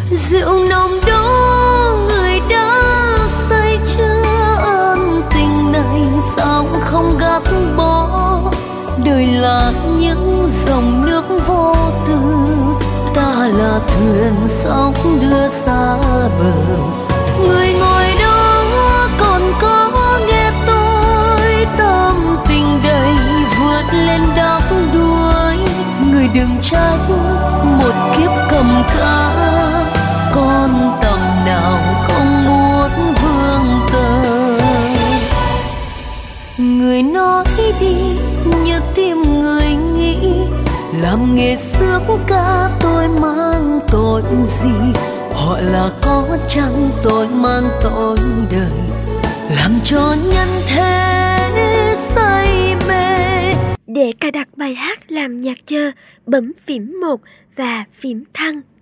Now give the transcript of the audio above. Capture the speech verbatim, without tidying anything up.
Rượu nồng đó người đã say chưa ơn tình này, sao không gác bỏ. Đời là những dòng nước vô tư, ta là thuyền sóng đưa xa bờ. Người ngồi đó còn có nghe tôi, tâm tình đầy vượt lên đắm đuối. Người đừng trách một kiếp cầm cá, con tầm nào không muốn vương tơ. Người nói đi như tim người nghĩ, làm nghề sướng ca tôi mang tội gì. Họ là có chăng tôi mang tội đời, làm cho nhân thế say mê. Để cài đặt bài hát làm nhạc chờ, bấm phím một và phím thăng.